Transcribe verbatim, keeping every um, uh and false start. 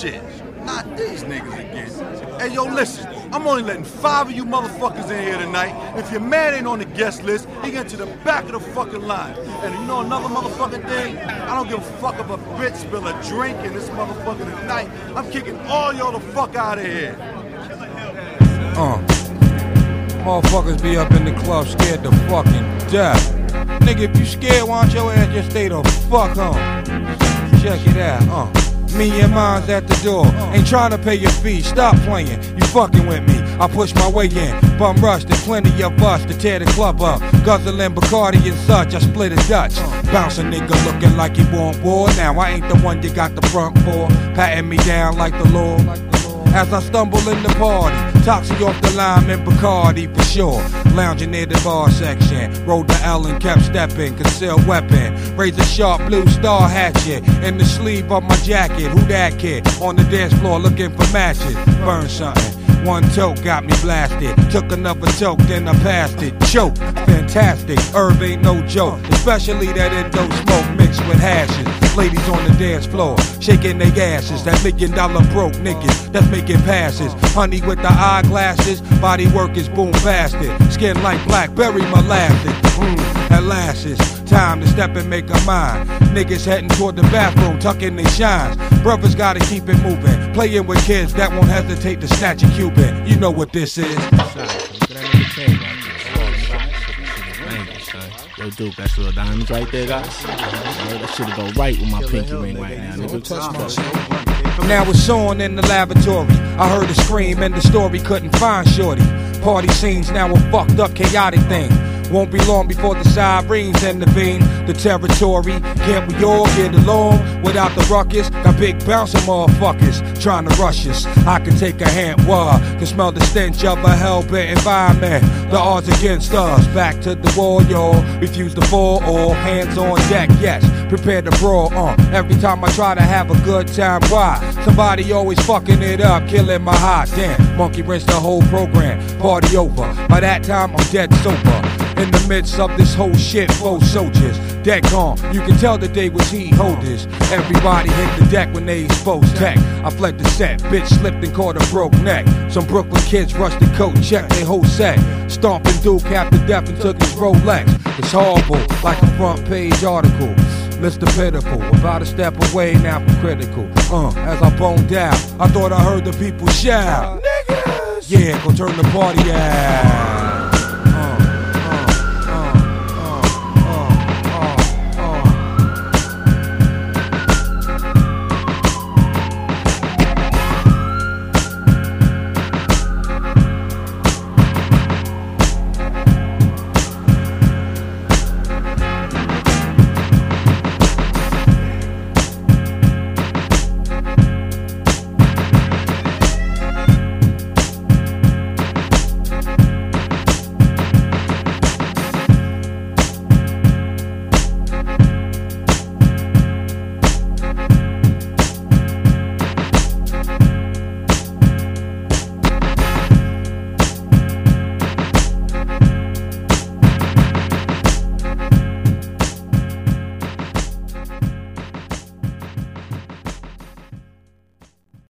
shit. Not these niggas again. Hey, yo, listen. I'm only letting five of you motherfuckers in here tonight. If your man ain't on the guest list, he get to the back of the fucking line. And you know another motherfucking thing? I don't give a fuck if a bitch spill a drink in this motherfucker tonight. I'm kicking all y'all the fuck out of here. Uh, motherfuckers be up in the club scared to fucking death. Nigga, if you scared, why don't your ass just stay the fuck home? Check it out, uh. Me and mine's at the door. Ain't trying to pay your fee, stop playing. You fucking with me, I push my way in. Bum rush, there's plenty of us to tear the club up. Guzzling Bacardi and such, I split a Dutch. Bounce a nigga looking like he want war. Now I ain't the one you got the front for. Patting me down like the Lord. As I stumble in the party, Toxie off the line and Bacardi for sure. Lounging near the bar section, rolled the L and kept stepping. Concealed weapon, razor sharp blue star hatchet in the sleeve of my jacket. Who that kid? On the dance floor looking for matches. Burn something. One toke got me blasted. Took another toke, then I passed it. Choke, fantastic. Herb ain't no joke, especially that endo smoke mixed with hashes. Ladies on the dance floor, shaking their asses. That million dollar broke niggas that's making passes. Honey with the eyeglasses, body work is boom bastard. Skin like blackberry molasses. Mmm, at last it's time to step and make a mind. Niggas heading toward the bathroom, tucking their shines. Brothers gotta keep it moving. Playing with kids that won't hesitate to snatch a Cuban. You know what this is. Yo, Duke, that's real diamonds right there, guys. That shit'll go right with my pinky ring right now, nigga. Now it's on in the lavatory. I heard a scream and the story couldn't find shorty. Party scenes now a fucked up, chaotic thing. Won't be long before the sirens intervene. The territory, can't we all get along without the ruckus? Got big bouncing motherfuckers trying to rush us. I can take a hand, wah, can smell the stench of a hell-bent environment. The odds against us, back to the wall, y'all. Refuse to fall, all hands on deck, yes. Prepare to brawl, uh. Every time I try to have a good time, why? Somebody always fucking it up, killing my high. Damn, monkey rinse the whole program, party over. By that time, I'm dead sober. In the midst of this whole shit, four soldiers, dead calm. You can tell that they was heat holders. Everybody hit the deck when they exposed tech. I fled the set, bitch slipped and caught a broke neck. Some Brooklyn kids rushed the coat, checked their whole set. Stomping Duke after death and took his Rolex. It's horrible, like a front page article. Mister Pitiful, about a step away now from critical. Uh, as I boned out, I thought I heard the people shout. Niggas! Yeah, go turn the party out.